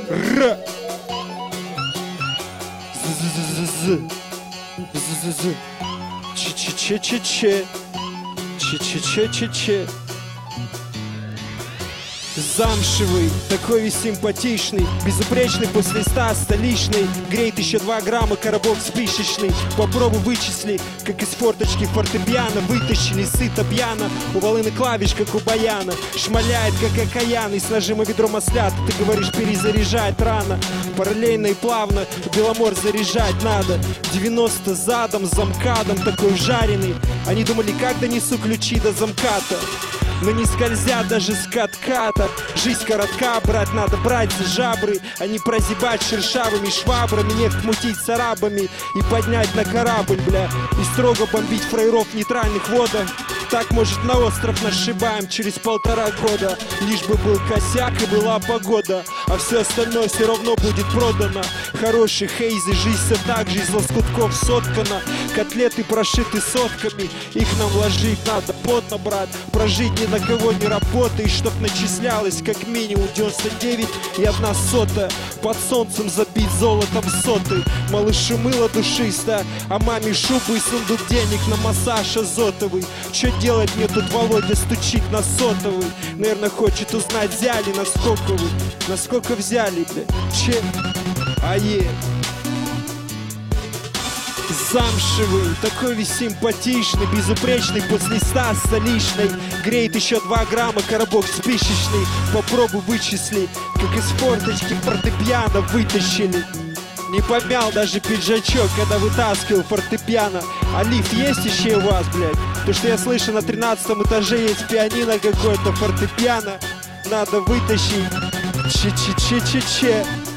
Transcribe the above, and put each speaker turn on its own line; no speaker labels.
Р. З. З. Че. Че. Замшевый, такой весь симпатичный, безупречный после 100 столичный. Греет еще 2 грамма, коробок спичечный. Попробуй вычисли, как из форточки фортепиано. Вытащили сыто пьяно, у волыны клавиш, как у баяна. Шмаляет, как окаянный, с нажима ведро маслят. Ты говоришь, перезаряжать рано. Параллельно и плавно Беломор заряжать надо. 90 задом, замкадом, такой жареный. Они думали, как донесу ключи до замката. Но не скользят даже с катката. Жизнь коротка, брать надо брать за жабры, а не прозябать шершавыми швабрами. Нефть мутить с арабами и поднять на корабль, бля. И строго бомбить фраеров в нейтральных водах. Так, может, на остров нашибаем через 1,5 года. Лишь бы был косяк и была погода, а все остальное все равно будет продано. Хороший хейзи, жизнь все так же из лоскутков соткана. Котлеты прошиты сотками, их нам вложить надо плотно, брат. Прожить ни на кого не работая, и чтоб начислялось как минимум 99,1. Под солнцем забить золотом соты. Малышу мыло душисто, а маме шубу и сундук денег на массаж азотовый. Чё делать мне тут Володя стучит на сотовый? Наверное, хочет узнать, взяли насколько вы. Насколько взяли, бля? Че? Замшевый, такой весь симпатичный, безупречный после 100 столичный. Греет еще 2 грамма, коробок спичечный. Попробуй вычисли, как из форточки фортепиано вытащили. Не помял даже пиджачок, когда вытаскивал фортепиано. А лифт есть еще у вас, блядь? То, что я слышу, на 13 этаже есть пианино какое-то, фортепиано. Надо вытащить. Че.